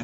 And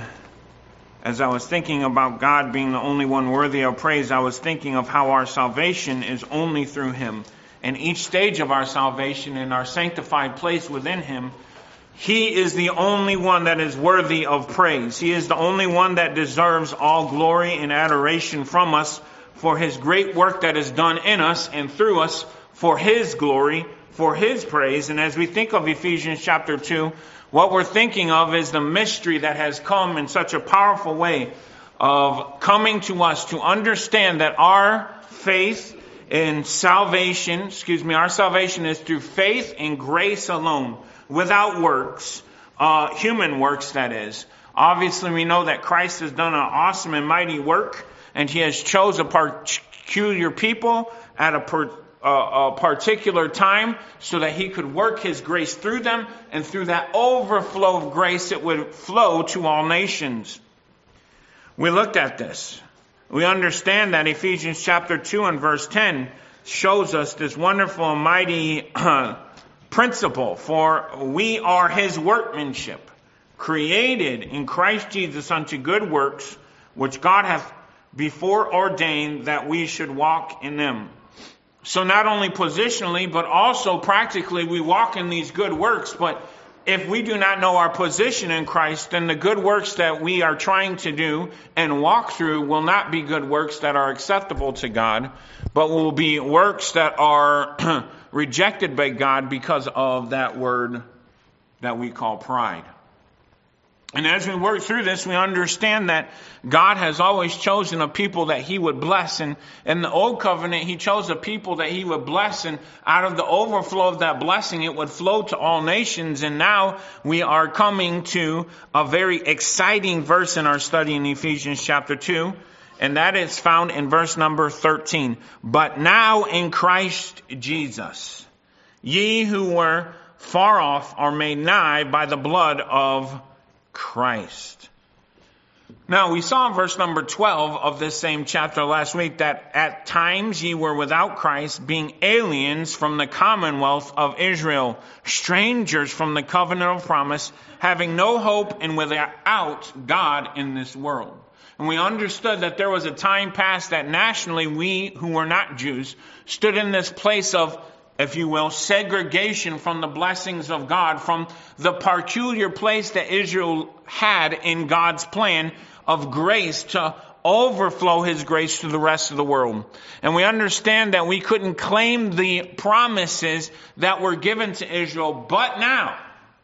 as I was thinking about God being the only one worthy of praise, I was thinking of how our salvation is only through Him. And each stage of our salvation and our sanctified place within Him, He is the only one that is worthy of praise. He is the only one that deserves all glory and adoration from us for His great work that is done in us and through us for His glory, for His praise. And as we think of Ephesians chapter 2, what we're thinking of is the mystery that has come in such a powerful way of coming to us to understand that our faith in salvation, our salvation is through faith and grace alone, without works, human works that is. Obviously we know that Christ has done an awesome and mighty work, and He has chose a peculiar people at a particular time so that He could work His grace through them, and through that overflow of grace it would flow to all nations. We looked at this. We understand that Ephesians chapter 2 and verse 10 shows us this wonderful and mighty principle, for we are His workmanship, created in Christ Jesus unto good works, which God hath before ordained that we should walk in them. So not only positionally, but also practically, we walk in these good works. But if we do not know our position in Christ, then the good works that we are trying to do and walk through will not be good works that are acceptable to God, but will be works that are rejected by God because of that word that we call pride. And as we work through this, we understand that God has always chosen a people that He would bless. And in the Old Covenant, He chose a people that He would bless. And out of the overflow of that blessing, it would flow to all nations. And now we are coming to a very exciting verse in our study in Ephesians chapter 2. And that is found in verse number 13. But now in Christ Jesus, ye who were far off are made nigh by the blood of Christ. Now, we saw in verse number 12 of this same chapter last week that at times ye were without Christ, being aliens from the commonwealth of Israel, strangers from the covenant of promise, having no hope and without God in this world. And we understood that there was a time past that nationally we who were not Jews stood in this place of, if you will, segregation from the blessings of God, from the peculiar place that Israel had in God's plan of grace to overflow His grace to the rest of the world. And we understand that we couldn't claim the promises that were given to Israel, but now,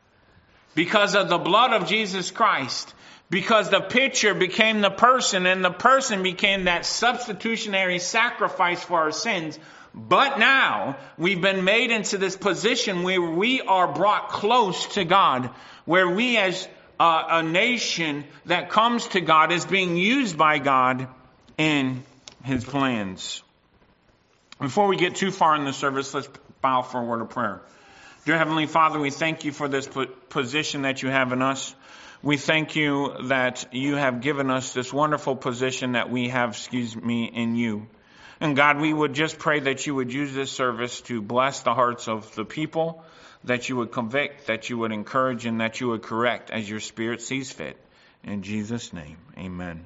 because of the blood of Jesus Christ, because the picture became the person, and the person became that substitutionary sacrifice for our sins. But now we've been made into this position where we are brought close to God, where we as a nation that comes to God is being used by God in His plans. Before we get too far in the service, let's bow for a word of prayer. Dear Heavenly Father, we thank You for this position that You have in us. We thank You that You have given us this wonderful position that we have, in You. And God, we would just pray that You would use this service to bless the hearts of the people, that You would convict, that You would encourage, and that You would correct as Your Spirit sees fit. In Jesus' name, amen.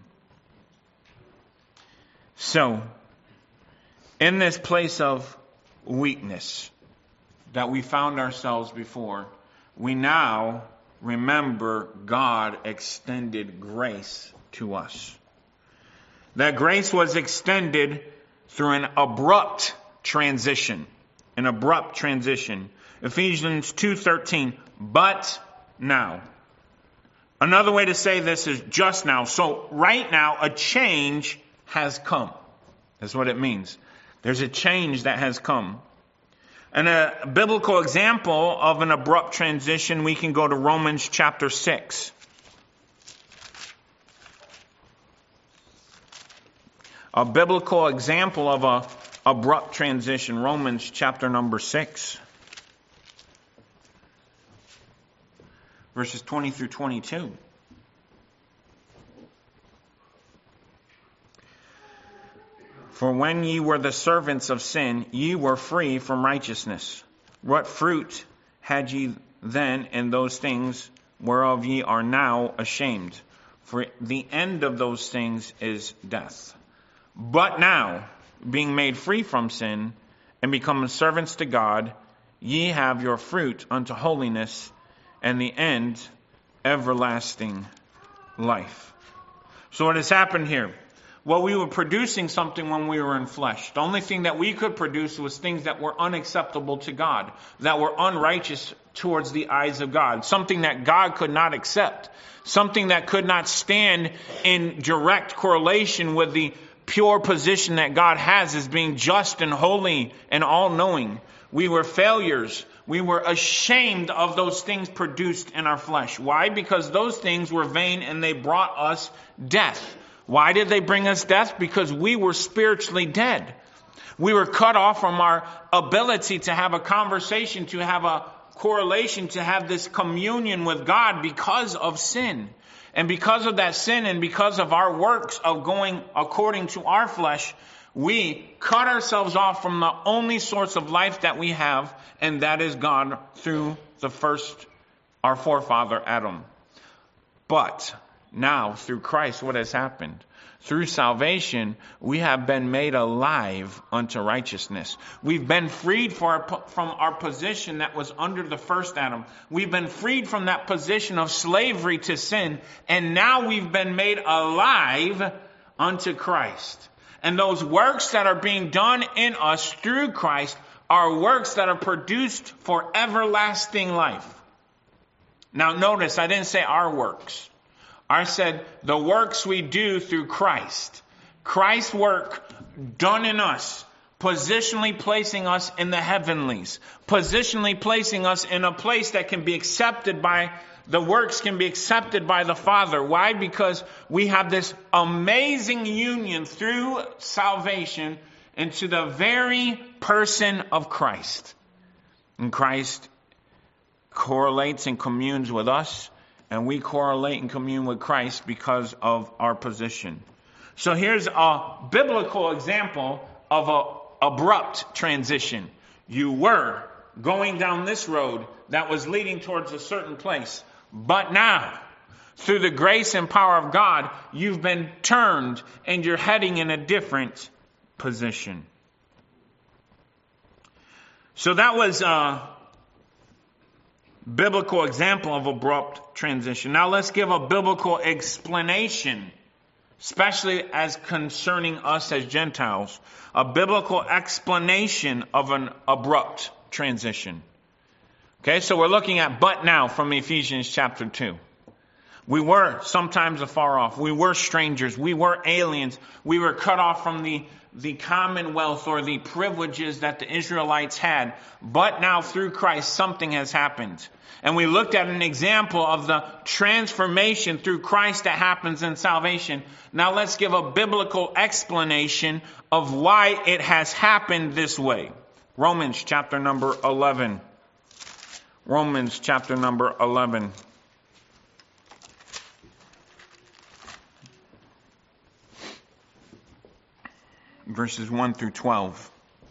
So, in this place of weakness that we found ourselves before, we now remember God extended grace to us. That grace was extended through an abrupt transition. Ephesians 2:13, but now. Another way to say this is just now. So right now, a change has come. That's what it means. There's a change that has come. And a biblical example of an abrupt transition, we can go to Romans chapter 6. A biblical example of a abrupt transition, Romans chapter number 6. Verses 20 through 22. For when ye were the servants of sin, ye were free from righteousness. What fruit had ye then in those things whereof ye are now ashamed. For the end of those things is death. But now, being made free from sin, and becoming servants to God, ye have your fruit unto holiness, and the end, everlasting life. So what has happened here? Well, we were producing something when we were in flesh. The only thing that we could produce was things that were unacceptable to God, that were unrighteous towards the eyes of God, something that God could not accept, something that could not stand in direct correlation with the pure position that God has as being just and holy and all-knowing. We were failures. We were ashamed of those things produced in our flesh. Why? Because those things were vain and they brought us death. Why did they bring us death? Because we were spiritually dead. We were cut off from our ability to have a conversation, to have a correlation, to have this communion with God because of sin. And because of that sin and because of our works of going according to our flesh, we cut ourselves off from the only source of life that we have, and that is God through our forefather Adam. But now, through Christ, what has happened? Through salvation, we have been made alive unto righteousness. We've been freed from our position that was under the first Adam. We've been freed from that position of slavery to sin, and now we've been made alive unto Christ. And those works that are being done in us through Christ are works that are produced for everlasting life. Now notice, I didn't say our works. I said the works we do through Christ. Christ's work done in us, positionally placing us in the heavenlies, positionally placing us in a place that can be accepted by the works can be accepted by the Father. Why? Because we have this amazing union through salvation into the very person of Christ. And Christ correlates and communes with us, and we correlate and commune with Christ because of our position. So here's a biblical example of an abrupt transition. You were going down this road that was leading towards a certain place. But now, through the grace and power of God, you've been turned and you're heading in a different position. So that was a biblical example of abrupt transition. Now let's give a biblical explanation, especially as concerning us as Gentiles, a biblical explanation of an abrupt transition. Okay, so we're looking at but now from Ephesians chapter 2. We were sometimes afar off. We were strangers. We were aliens. We were cut off from the commonwealth or the privileges that the Israelites had. But now through Christ, something has happened. And we looked at an example of the transformation through Christ that happens in salvation. Now let's give a biblical explanation of why it has happened this way. Romans chapter number 11. Romans chapter number 11. Verses 1 through 12.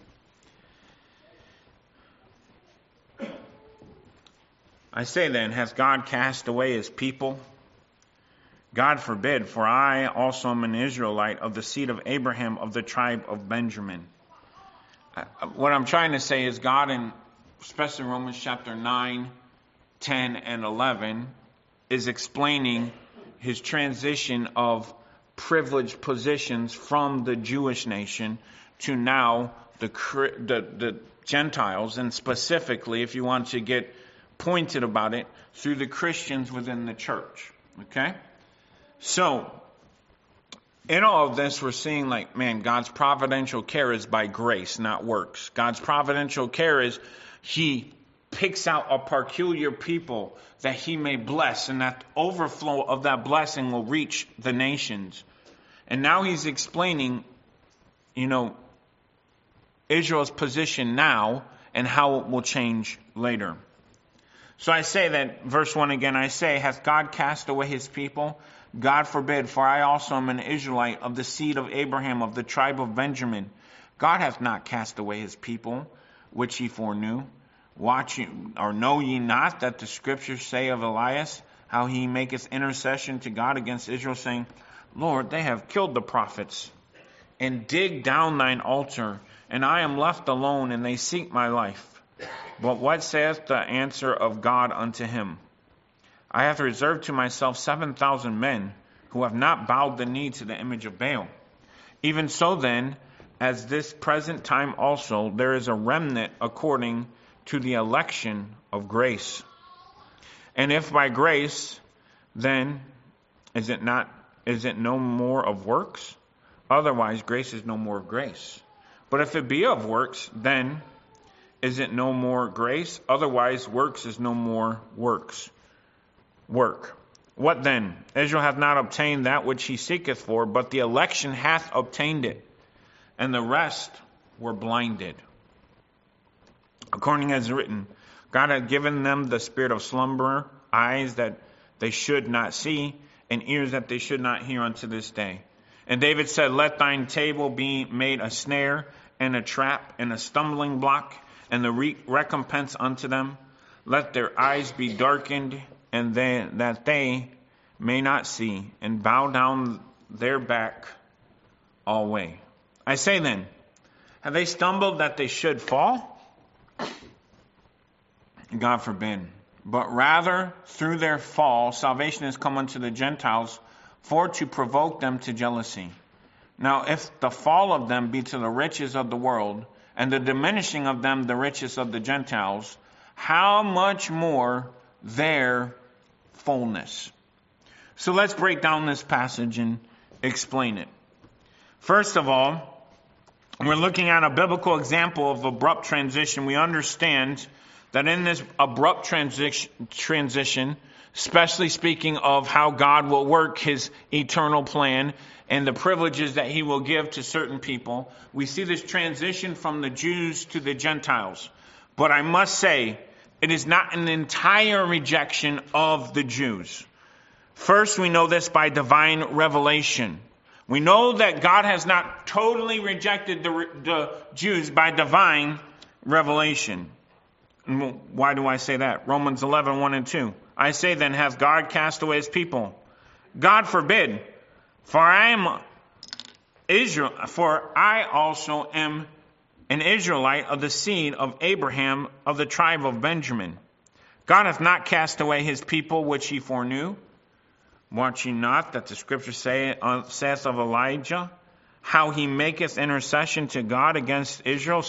I say then, hath God cast away his people? God forbid, for I also am an Israelite of the seed of Abraham of the tribe of Benjamin. What I'm trying to say is God, in especially Romans chapter 9, 10, and 11, is explaining his transition of privileged positions from the Jewish nation to now the Gentiles, and specifically, if you want to get pointed about it, through the Christians within the church. Okay? So, in all of this, we're seeing God's providential care is by grace, not works. God's providential care is he picks out a peculiar people that he may bless, and that overflow of that blessing will reach the nations. And now he's explaining, Israel's position now and how it will change later. So I say that, verse 1 again, I say, hath God cast away his people? God forbid, for I also am an Israelite of the seed of Abraham, of the tribe of Benjamin. God hath not cast away his people, which he foreknew. Watch ye, or know ye not that the scriptures say of Elias, how he maketh intercession to God against Israel, saying, Lord, they have killed the prophets, and dig down thine altar, and I am left alone, and they seek my life. But what saith the answer of God unto him? I have reserved to myself 7,000 men, who have not bowed the knee to the image of Baal. Even so then, as this present time also, there is a remnant according to the election of grace. And if by grace, then is it no more of works? Otherwise, grace is no more of grace. But if it be of works, then is it no more grace? Otherwise, works is no more works. Work. What then? Israel hath not obtained that which he seeketh for, but the election hath obtained it, and the rest were blinded. According as written, God hath given them the spirit of slumber, eyes that they should not see, and ears that they should not hear unto this day. And David said, Let thine table be made a snare, and a trap, and a stumbling block, and the recompense unto them. Let their eyes be darkened, and that they may not see, and bow down their back alway. I say then, have they stumbled that they should fall? God forbid. But rather, through their fall, salvation has come unto the Gentiles, for to provoke them to jealousy. Now, if the fall of them be to the riches of the world, and the diminishing of them the riches of the Gentiles, how much more their fullness? So let's break down this passage and explain it. First of all, we're looking at a biblical example of abrupt transition. We understand that in this abrupt transition, especially speaking of how God will work his eternal plan and the privileges that he will give to certain people, we see this transition from the Jews to the Gentiles. But I must say, it is not an entire rejection of the Jews. First, we know this by divine revelation. We know that God has not totally rejected the Jews by divine revelation. And why do I say that? Romans 11, 1 and 2. I say then, hath God cast away his people? God forbid. For I also am an Israelite of the seed of Abraham of the tribe of Benjamin. God hath not cast away his people which he foreknew. Watch ye not that the scripture saith of Elijah, how he maketh intercession to God against Israel,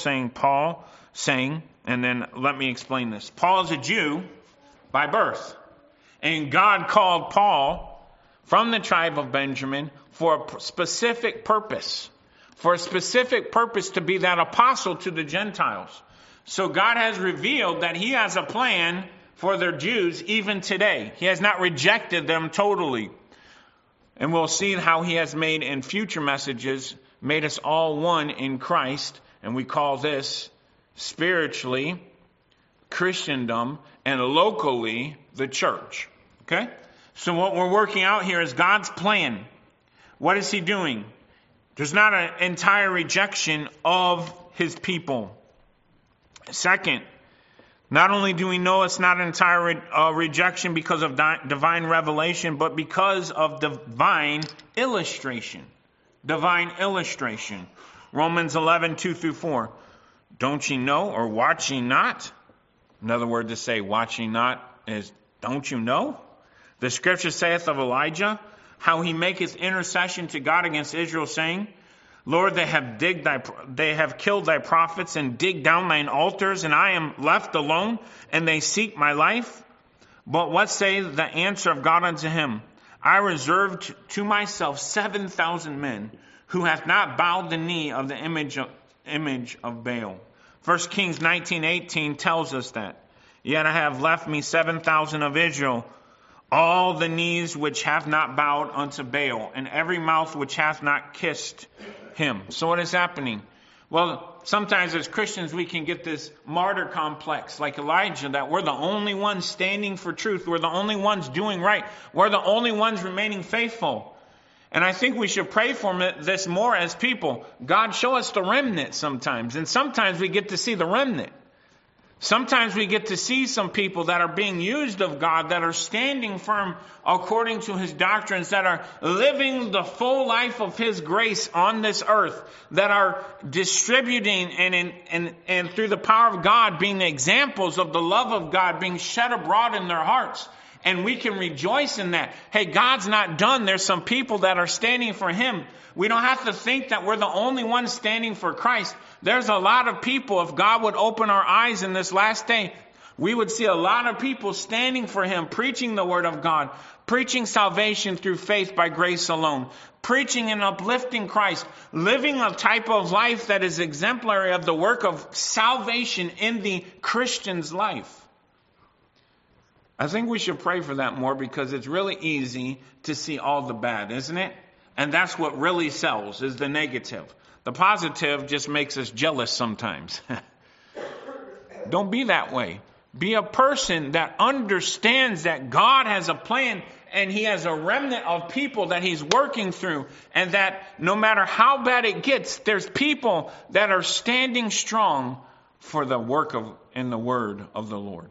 saying, and then let me explain this. Paul is a Jew by birth. And God called Paul from the tribe of Benjamin for a specific purpose. For a specific purpose to be that apostle to the Gentiles. So God has revealed that he has a plan for their Jews even today. He has not rejected them totally. And we'll see how he has made in future messages, made us all one in Christ. And we call this spiritually Christendom and locally the church. Okay? So what we're working out here is God's plan. What is he doing? There's not an entire rejection of his people. Second, not only do we know it's not an entire rejection because of divine revelation, but because of divine illustration. Divine illustration. Romans 11, 2 through 4. Don't ye know, or watch ye not? Another word to say watch ye not is don't you know? The scripture saith of Elijah, how he maketh intercession to God against Israel, saying, Lord, they have killed thy prophets and digged down thine altars, and I am left alone, and they seek my life. But what say the answer of God unto him? I reserved to myself 7,000 men, who hath not bowed the knee of the image of Baal. 1 Kings 19:18 tells us that. Yet I have left me 7,000 of Israel, all the knees which have not bowed unto Baal, and every mouth which hath not kissed him. So what is happening? Well, sometimes as Christians we can get this martyr complex like Elijah, that we're the only ones standing for truth. We're the only ones doing right. We're the only ones remaining faithful. And I think we should pray for this more as people. God, show us the remnant sometimes. And sometimes we get to see the remnant. Sometimes we get to see some people that are being used of God, that are standing firm according to His doctrines, that are living the full life of His grace on this earth, that are distributing and through the power of God being examples of the love of God being shed abroad in their hearts. And we can rejoice in that. Hey, God's not done. There's some people that are standing for Him. We don't have to think that we're the only ones standing for Christ. There's a lot of people, if God would open our eyes in this last day, we would see a lot of people standing for Him, preaching the Word of God, preaching salvation through faith by grace alone, preaching and uplifting Christ, living a type of life that is exemplary of the work of salvation in the Christian's life. I think we should pray for that more, because it's really easy to see all the bad, isn't it? And that's what really sells, is the negative. The positive just makes us jealous sometimes. Don't be that way. Be a person that understands that God has a plan and He has a remnant of people that He's working through, and that no matter how bad it gets, there's people that are standing strong for the work of and the word of the Lord.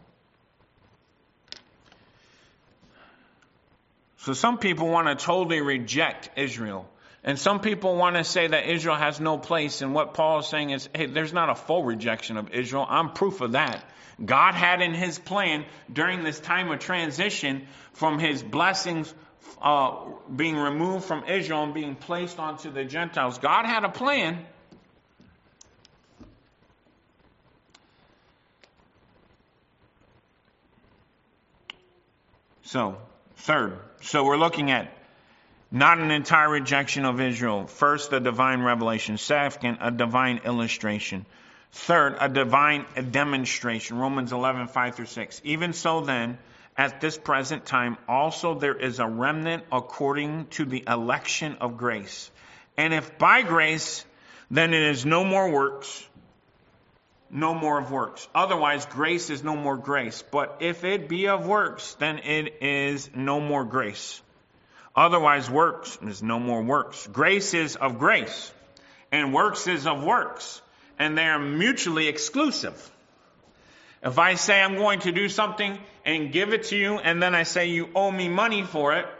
So some people want to totally reject Israel. And some people want to say that Israel has no place. And what Paul is saying is, hey, there's not a full rejection of Israel. I'm proof of that. God had in His plan during this time of transition from His blessings being removed from Israel and being placed onto the Gentiles. God had a plan. Third, we're looking at not an entire rejection of Israel. First, a divine revelation. Second, a divine illustration. Third, a divine demonstration. Romans 11:5-6. Even so then, at this present time, also there is a remnant according to the election of grace. And if by grace, then it is no more works, no more of works. Otherwise, grace is no more grace. But if it be of works, then it is no more grace. Otherwise, works is no more works. Grace is of grace, and works is of works, and they are mutually exclusive. If I say I'm going to do something and give it to you, and then I say you owe me money for it,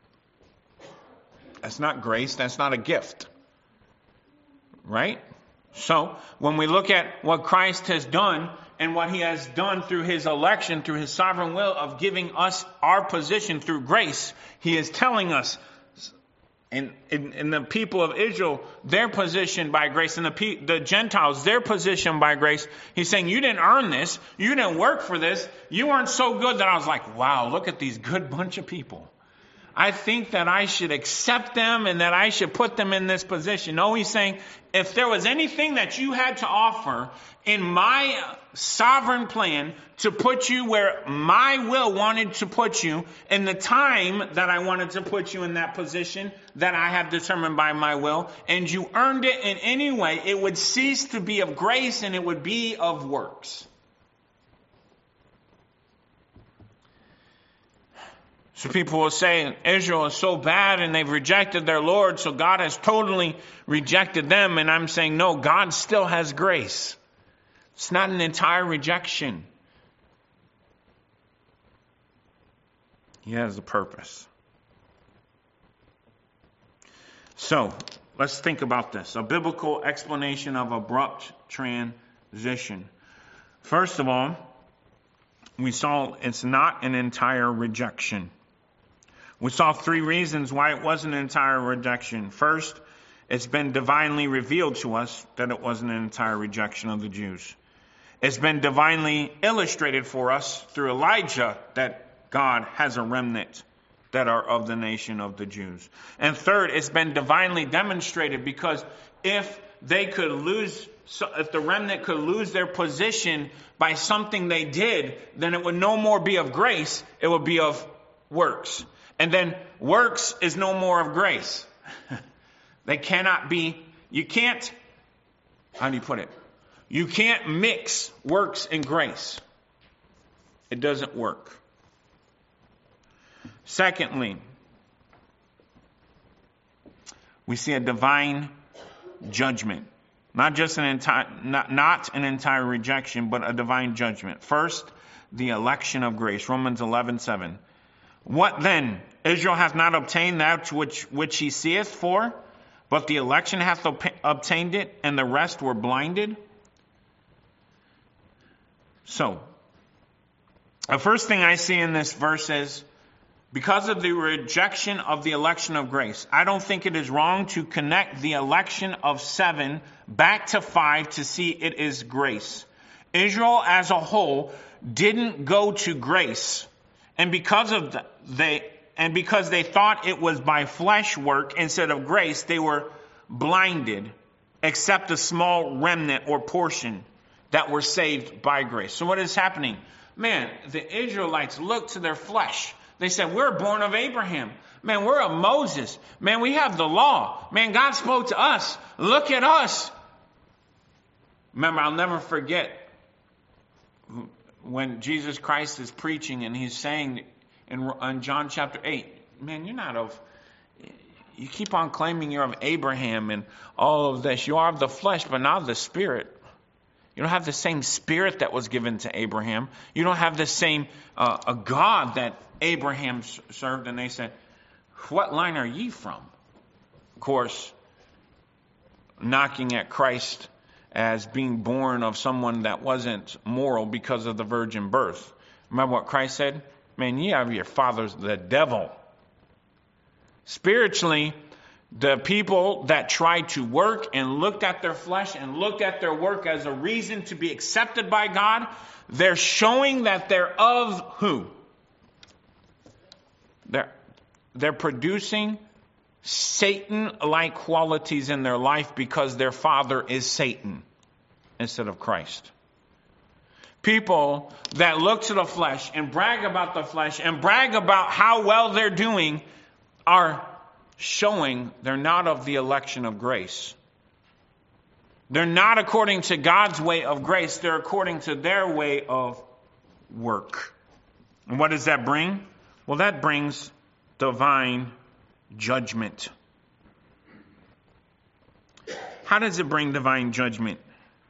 that's not grace, that's not a gift. Right? So, when we look at what Christ has done and what He has done through His election, through His sovereign will of giving us our position through grace, He is telling us, and the people of Israel, their position by grace, and the Gentiles, their position by grace, He's saying, you didn't earn this, you didn't work for this, you weren't so good that I was like, wow, look at these good bunch of people. I think that I should accept them and that I should put them in this position. No, He's saying, if there was anything that you had to offer in my sovereign plan to put you where my will wanted to put you, in the time that I wanted to put you in that position that I have determined by my will, and you earned it in any way, it would cease to be of grace and it would be of works. So people will say Israel is so bad and they've rejected their Lord, so God has totally rejected them. And I'm saying, no, God still has grace. It's not an entire rejection. He has a purpose. So, let's think about this. A biblical explanation of abrupt transition. First of all, we saw it's not an entire rejection. We saw 3 reasons why it wasn't an entire rejection. First, it's been divinely revealed to us that it wasn't an entire rejection of the Jews. It's been divinely illustrated for us through Elijah that God has a remnant that are of the nation of the Jews. And third, it's been divinely demonstrated, because if the remnant could lose their position by something they did, then it would no more be of grace, it would be of works. And then works is no more of grace. They cannot be, you can't, how do you put it? You can't mix works and grace. It doesn't work. Secondly, we see a divine judgment. Not just not an entire rejection, but a divine judgment. First, the election of grace. Romans 11:7. What then? Israel hath not obtained that which he seeth for, but the election hath obtained it, and the rest were blinded. So, the first thing I see in this verse is, because of the rejection of the election of grace, I don't think it is wrong to connect the election of 7 back to 5 to see it is grace. Israel as a whole didn't go to grace, and because they thought it was by flesh work instead of grace, they were blinded, except a small remnant or portion that were saved by grace. So what is happening? Man, the Israelites looked to their flesh. They said, we're born of Abraham. Man, we're of Moses. Man, we have the law. Man, God spoke to us. Look at us. Remember, I'll never forget when Jesus Christ is preaching and he's saying in John chapter 8, man, you keep on claiming you're of Abraham and all of this. You are of the flesh, but not of the spirit. You don't have the same spirit that was given to Abraham. You don't have the same a God that Abraham served. And they said, what line are ye from? Of course, knocking at Christ as being born of someone that wasn't moral because of the virgin birth. Remember what Christ said? Man, ye have your father's the devil. Spiritually, the people that tried to work and looked at their flesh and looked at their work as a reason to be accepted by God, they're showing that they're of who? They're producing Satan-like qualities in their life because their father is Satan instead of Christ. People that look to the flesh and brag about the flesh and brag about how well they're doing are showing they're not of the election of grace. They're not according to God's way of grace. They're according to their way of work. And what does that bring? Well, that brings divine judgment. How does it bring divine judgment?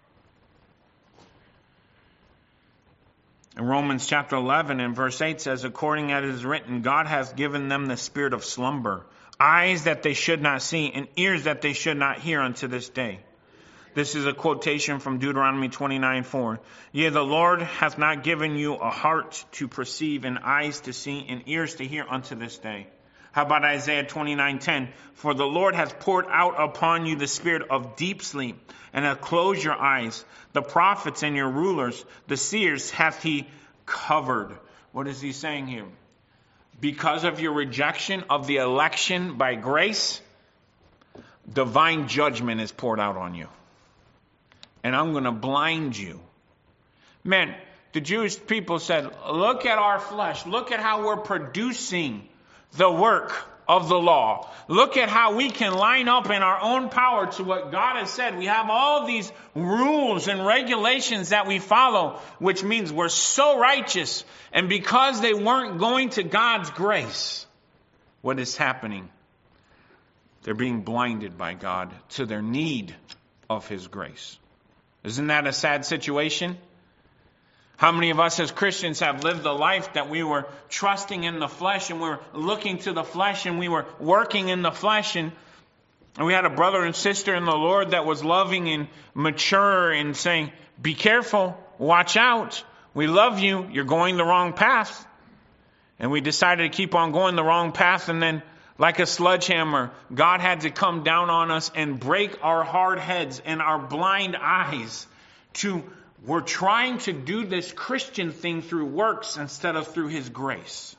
In Romans chapter 11 and verse 8 says, according as it is written, God hath given them the spirit of slumber, eyes that they should not see, and ears that they should not hear unto this day. This is a quotation from Deuteronomy 29:4. Yea, the Lord hath not given you a heart to perceive, and eyes to see, and ears to hear unto this day. How about Isaiah 29:10? For the Lord hath poured out upon you the spirit of deep sleep, and hath closed your eyes. The prophets and your rulers, the seers, hath he covered. What is he saying here? Because of your rejection of the election by grace, divine judgment is poured out on you. And I'm going to blind you. Man, the Jewish people said, look at our flesh. Look at how we're producing the work of the law. Look at how we can line up in our own power to what God has said. We have all these rules and regulations that we follow, which means we're so righteous. And because they weren't going to God's grace, what is happening? They're being blinded by God to their need of His grace. Isn't that a sad situation? How many of us as Christians have lived a life that we were trusting in the flesh and we were looking to the flesh and we were working in the flesh and we had a brother and sister in the Lord that was loving and mature and saying, be careful, watch out, we love you, you're going the wrong path. And we decided to keep on going the wrong path, and then like a sledgehammer, God had to come down on us and break our hard heads and our blind eyes to we're trying to do this Christian thing through works instead of through His grace.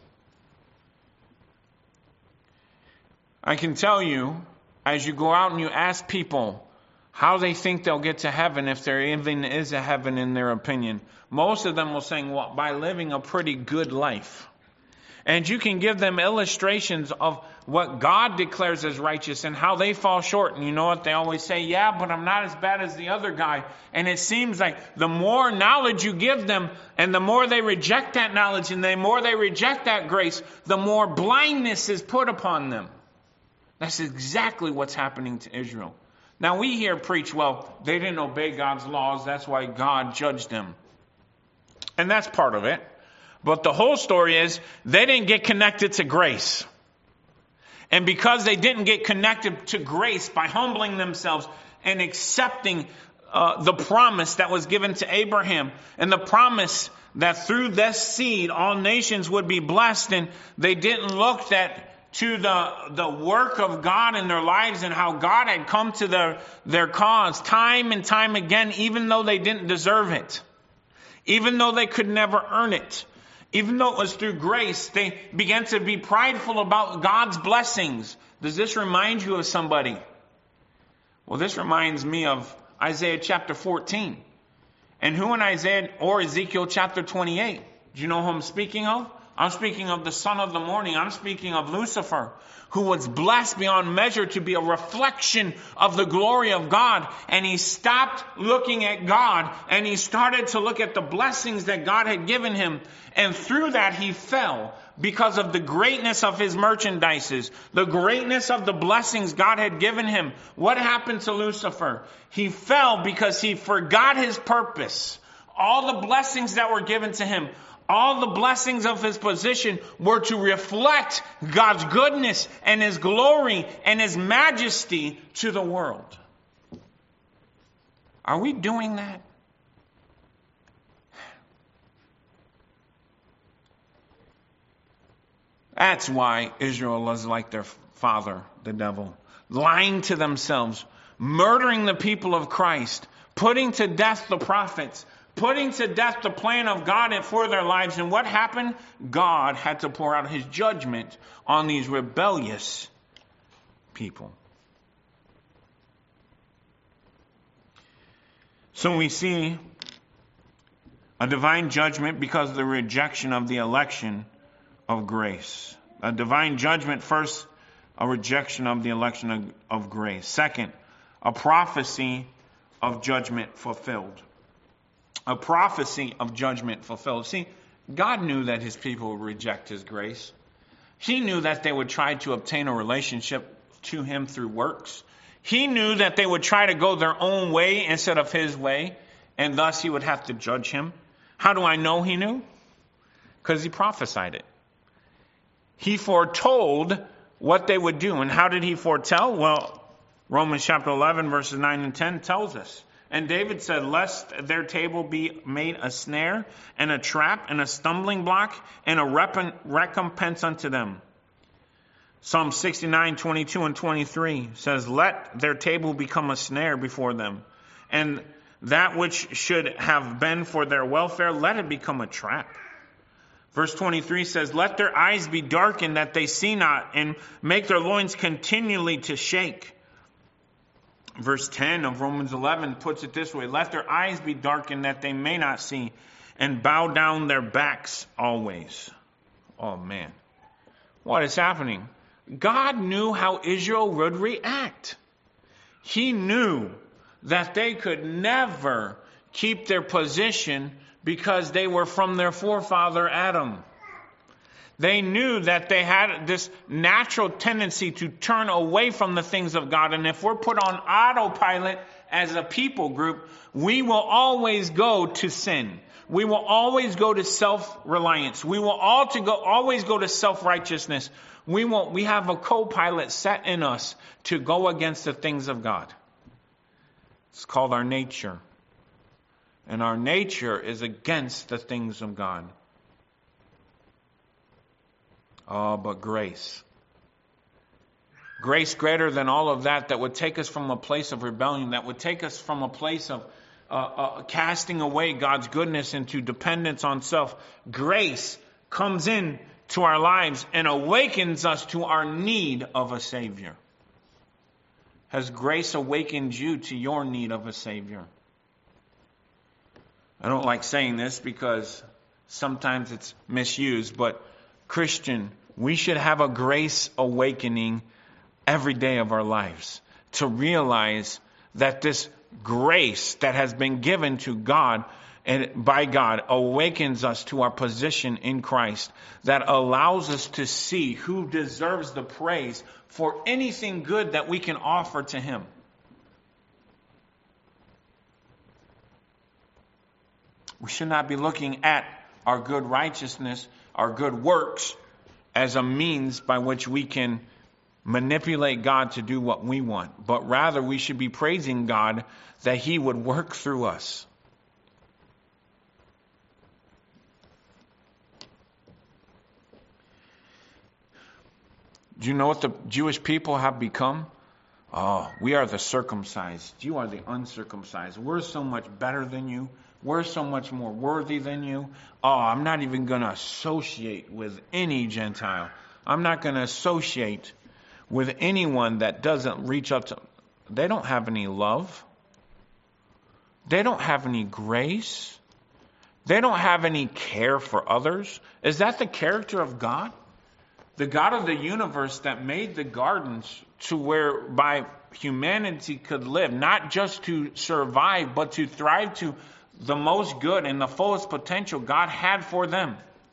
I can tell you, as you go out and you ask people how they think they'll get to heaven, if there even is a heaven in their opinion, most of them will say, well, by living a pretty good life. And you can give them illustrations of what God declares as righteous and how they fall short. And you know what? They always say, yeah, but I'm not as bad as the other guy. And it seems like the more knowledge you give them and the more they reject that knowledge and the more they reject that grace, the more blindness is put upon them. That's exactly what's happening to Israel. Now we hear preach, well, they didn't obey God's laws, that's why God judged them. And that's part of it. But the whole story is they didn't get connected to grace. And because they didn't get connected to grace by humbling themselves and accepting the promise that was given to Abraham, and the promise that through this seed all nations would be blessed, and they didn't look to the work of God in their lives and how God had come to their cause time and time again, even though they didn't deserve it, even though they could never earn it, even though it was through grace, they began to be prideful about God's blessings. Does this remind you of somebody? Well, this reminds me of Isaiah chapter 14. And who in Isaiah or Ezekiel chapter 28? Do you know who I'm speaking of? I'm speaking of the son of the morning. I'm speaking of Lucifer, who was blessed beyond measure to be a reflection of the glory of God. And he stopped looking at God and he started to look at the blessings that God had given him. And through that he fell because of the greatness of his merchandises, the greatness of the blessings God had given him. What happened to Lucifer? He fell because he forgot his purpose. All the blessings that were given to him, all the blessings of his position were to reflect God's goodness and his glory and his majesty to the world. Are we doing that? That's why Israel was like their father, the devil, lying to themselves, murdering the people of Christ, putting to death the prophets, putting to death the plan of God for their lives. And what happened? God had to pour out his judgment on these rebellious people. So we see a divine judgment because of the rejection of the election of grace. A divine judgment, first, a rejection of the election of grace. Second, a prophecy of judgment fulfilled. A prophecy of judgment fulfilled. See, God knew that his people would reject his grace. He knew that they would try to obtain a relationship to him through works. He knew that they would try to go their own way instead of his way, and thus he would have to judge him. How do I know he knew? Because he prophesied it. He foretold what they would do. And how did he foretell? Well, Romans chapter 11, verses 9 and 10 tells us. And David said, lest their table be made a snare and a trap and a stumbling block and a recompense unto them. Psalm 69, 22 and 23 says, let their table become a snare before them, and that which should have been for their welfare, let it become a trap. Verse 23 says, let their eyes be darkened that they see not, and make their loins continually to shake. Verse 10 of Romans 11 puts it this way, let their eyes be darkened that they may not see, and bow down their backs always. Oh man, what is happening? God knew how Israel would react. He knew that they could never keep their position because they were from their forefather Adam. They knew that they had this natural tendency to turn away from the things of God. And if we're put on autopilot as a people group, we will always go to sin. We will always go to self-reliance. We will always go to self-righteousness. We have a co-pilot set in us to go against the things of God. It's called our nature. And our nature is against the things of God. Oh, but grace. Grace greater than all of that would take us from a place of rebellion, that would take us from a place of casting away God's goodness into dependence on self. Grace comes in to our lives and awakens us to our need of a Savior. Has grace awakened you to your need of a Savior? I don't like saying this because sometimes it's misused, but Christian, we should have a grace awakening every day of our lives to realize that this grace that has been given to God and by God awakens us to our position in Christ, that allows us to see who deserves the praise for anything good that we can offer to Him. We should not be looking at our good righteousness, our good works, as a means by which we can manipulate God to do what we want. But rather, we should be praising God that He would work through us. Do you know what the Jewish people have become? Oh, we are the circumcised. You are the uncircumcised. We're so much better than you. We're so much more worthy than you. Oh, I'm not even going to associate with any Gentile. I'm not going to associate with anyone that doesn't reach up to. They don't have any love. They don't have any grace. They don't have any care for others. Is that the character of God? The God of the universe that made the gardens to whereby humanity could live, not just to survive, but to thrive to the most good and the fullest potential God had for them.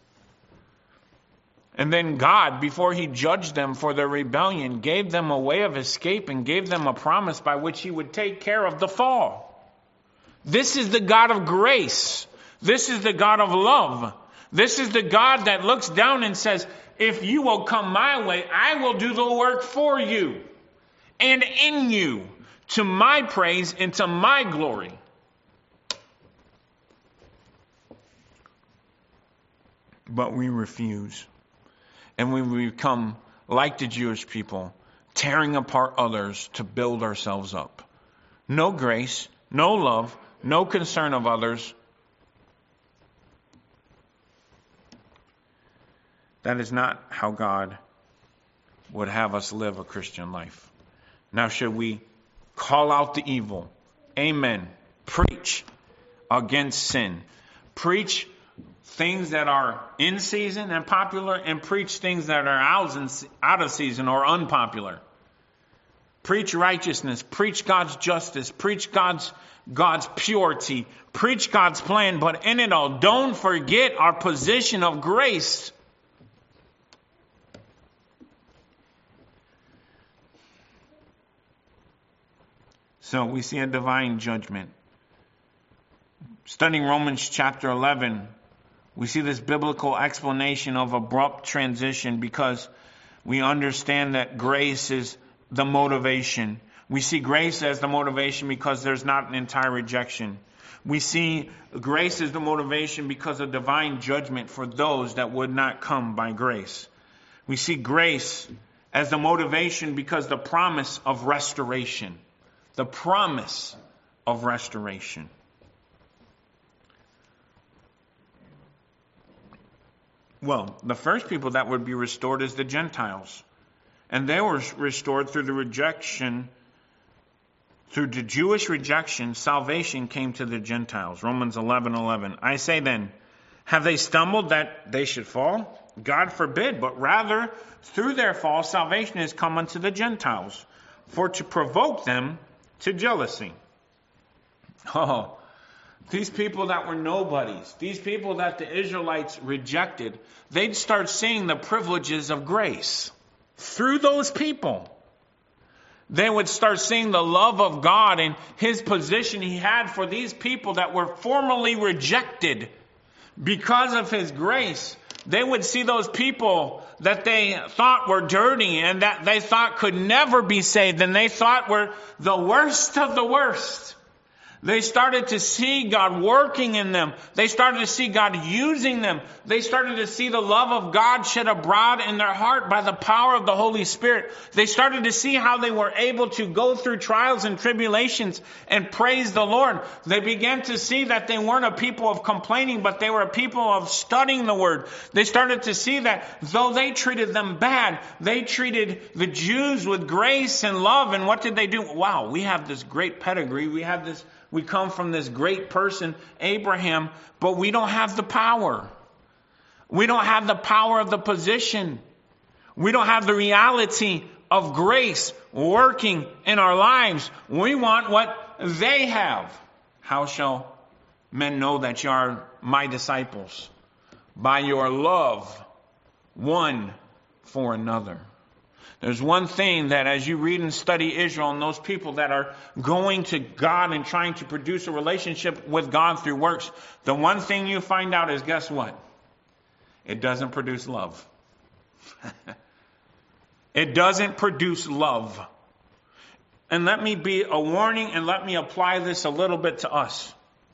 And then God, before He judged them for their rebellion, gave them a way of escape and gave them a promise by which He would take care of the fall. This is the God of grace. This is the God of love. This is the God that looks down and says, if you will come my way, I will do the work for you and in you, to my praise and to my glory. But we refuse. And we become like the Jewish people, tearing apart others to build ourselves up. No grace, no love, no concern of others. That is not how God would have us live a Christian life. Now, should we call out the evil? Amen. Preach against sin. Preach things that are in season and popular, and preach things that are out of season or unpopular. Preach righteousness. Preach God's justice. Preach God's purity. Preach God's plan. But in it all, don't forget our position of grace. So we see a divine judgment. Studying Romans chapter 11, we see this biblical explanation of abrupt transition because we understand that grace is the motivation. We see grace as the motivation because there's not an entire rejection. We see grace as the motivation because of divine judgment for those that would not come by grace. We see grace as the motivation because the promise of restoration. The promise of restoration. Well, the first people that would be restored is the Gentiles. And they were restored through the rejection. Through the Jewish rejection, salvation came to the Gentiles. Romans 11:11. I say then, have they stumbled that they should fall? God forbid, but rather through their fall, salvation has come unto the Gentiles, for to provoke them to jealousy. Oh, these people that were nobodies, these people that the Israelites rejected, they'd start seeing the privileges of grace through those people. They would start seeing the love of God and His position He had for these people that were formerly rejected because of His grace. They would see those people that they thought were dirty and that they thought could never be saved and they thought were the worst of the worst. They started to see God working in them. They started to see God using them. They started to see the love of God shed abroad in their heart by the power of the Holy Spirit. They started to see how they were able to go through trials and tribulations and praise the Lord. They began to see that they weren't a people of complaining, but they were a people of studying the Word. They started to see that though they treated them bad, they treated the Jews with grace and love. And what did they do? Wow, we have this great pedigree. We come from this great person, Abraham, but we don't have the power. We don't have the power of the position. We don't have the reality of grace working in our lives. We want what they have. How shall men know that you are my disciples? By your love one for another. There's one thing that as you read and study Israel and those people that are going to God and trying to produce a relationship with God through works, the one thing you find out is, guess what? It doesn't produce love. It doesn't produce love. And let me be a warning and let me apply this a little bit to us.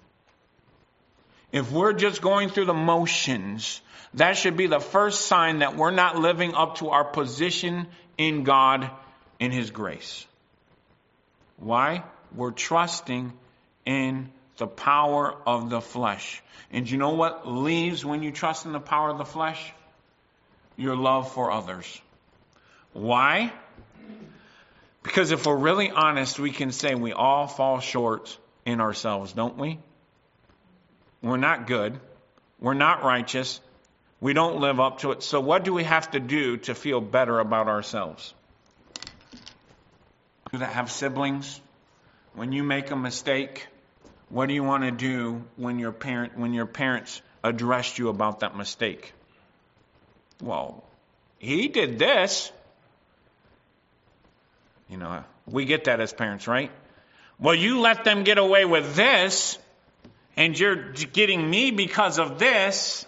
If we're just going through the motions, that should be the first sign that we're not living up to our position in God, in His grace. Why? We're trusting in the power of the flesh. And you know what leaves when you trust in the power of the flesh? Your love for others. Why? Because if we're really honest, we can say we all fall short in ourselves, don't we? We're not good. We're not righteous. We don't live up to it. So what do we have to do to feel better about ourselves? You that have siblings, when you make a mistake, what do you want to do when your parents addressed you about that mistake? Well, he did this. You know, we get that as parents, right? Well, you let them get away with this, and you're getting me because of this.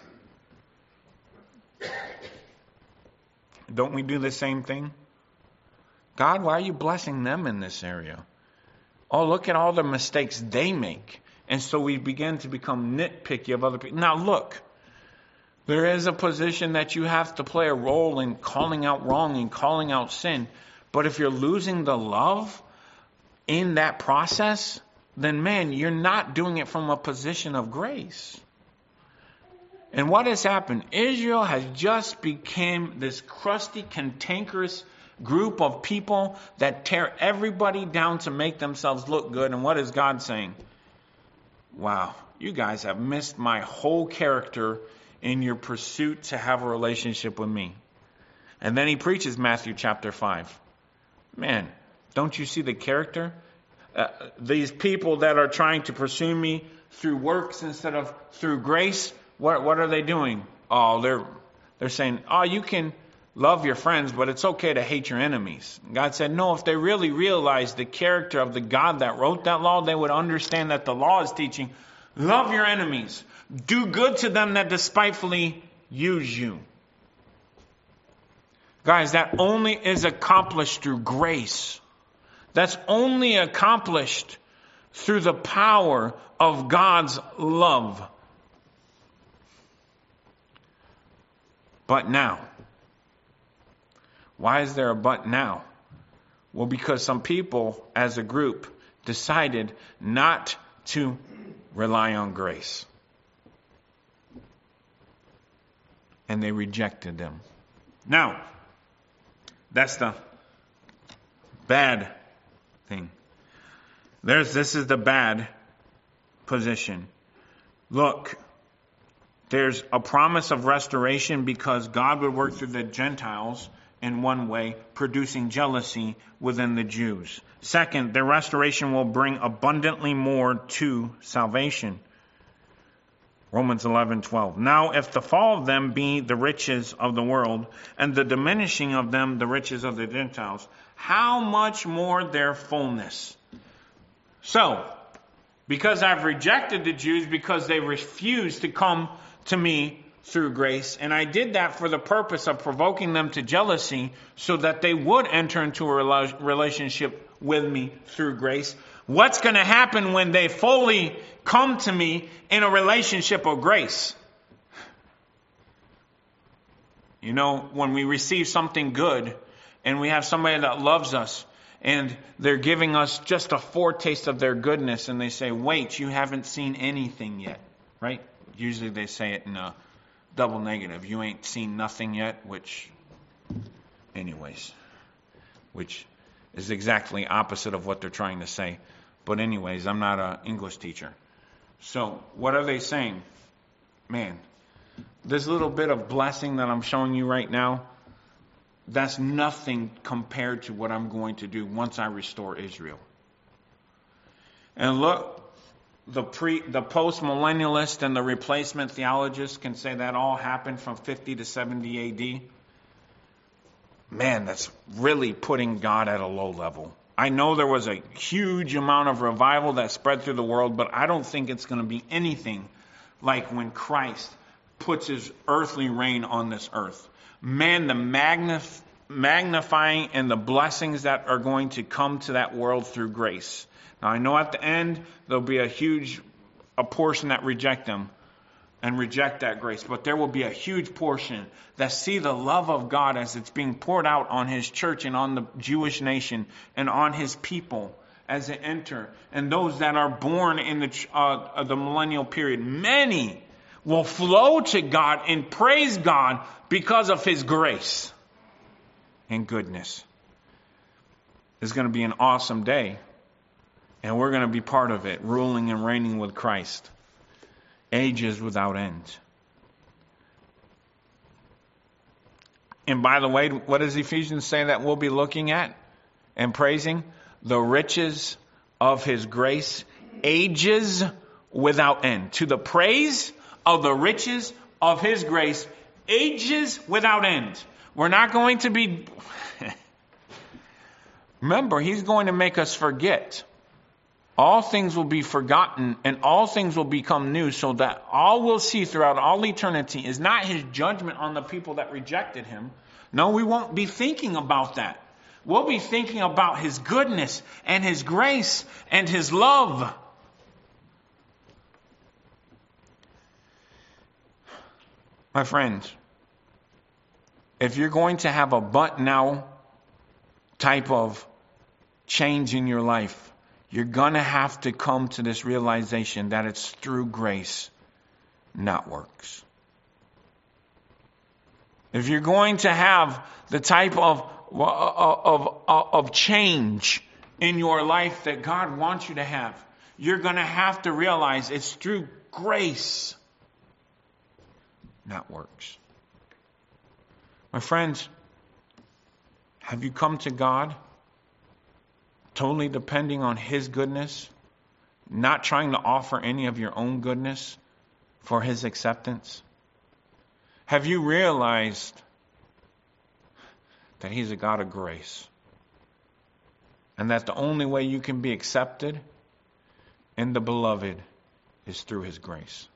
Don't we do the same thing? God, why are you blessing them in this area? Oh, look at all the mistakes they make. And so we begin to become nitpicky of other people. Now look, there is a position that you have to play a role in calling out wrong and calling out sin. But if you're losing the love in that process, then man, you're not doing it from a position of grace. And what has happened? Israel has just become this crusty, cantankerous group of people that tear everybody down to make themselves look good. And what is God saying? Wow, you guys have missed my whole character in your pursuit to have a relationship with me. And then he preaches Matthew chapter 5. Man, don't you see the character? These people that are trying to pursue me through works instead of through grace, what are they doing? Oh, they're saying, oh, you can love your friends, but it's okay to hate your enemies. God said, no, if they really realized the character of the God that wrote that law, they would understand that the law is teaching, love your enemies. Do good to them that despitefully use you. Guys, that only is accomplished through grace. That's only accomplished through the power of God's love. But now. Why is there a but now? Well, because some people as a group decided not to rely on grace. And they rejected them. Now, that's the bad thing. This is the bad position. Look, there's a promise of restoration because God would work through the Gentiles in one way, producing jealousy within the Jews. Second, their restoration will bring abundantly more to salvation. Romans 11:12. Now, if the fall of them be the riches of the world, and the diminishing of them the riches of the Gentiles, how much more their fullness? So, because I've rejected the Jews because they refused to come to me through grace, and I did that for the purpose of provoking them to jealousy so that they would enter into a relationship with me through grace. What's going to happen when they fully come to me in a relationship of grace? You know, when we receive something good and we have somebody that loves us and they're giving us just a foretaste of their goodness and they say, wait, you haven't seen anything yet, right? Usually they say it in a double negative. You ain't seen nothing yet, which is exactly opposite of what they're trying to say. But anyways, I'm not an English teacher. So what are they saying? Man, this little bit of blessing that I'm showing you right now, that's nothing compared to what I'm going to do once I restore Israel. And look, the post-millennialist and the replacement theologists can say that all happened from 50 to 70 AD. man, that's really putting God at a low level. I know there was a huge amount of revival that spread through the world, but I don't think it's going to be anything like when Christ puts his earthly reign on this earth. Man, the magnifying and the blessings that are going to come to that world through grace. Now, I know at the end there'll be a portion that reject them and reject that grace. But there will be a huge portion that see the love of God as it's being poured out on his church and on the Jewish nation and on his people as they enter. And those that are born in the millennial period, many will flow to God and praise God because of his grace and goodness. It's going to be an awesome day. And we're going to be part of it, ruling and reigning with Christ. Ages without end. And by the way, what does Ephesians say that we'll be looking at and praising? The riches of his grace, ages without end. To the praise of the riches of his grace, ages without end. We're not going to be... Remember, he's going to make us forget. All things will be forgotten and all things will become new, so that all we'll see throughout all eternity is not his judgment on the people that rejected him. No, we won't be thinking about that. We'll be thinking about his goodness and his grace and his love. My friends, if you're going to have a but now type of change in your life, you're going to have to come to this realization that it's through grace, not works. If you're going to have the type of change in your life that God wants you to have, you're going to have to realize it's through grace, not works. My friends, have you come to God totally depending on his goodness, not trying to offer any of your own goodness for his acceptance? Have you realized that he's a God of grace and that the only way you can be accepted in the beloved is through his grace?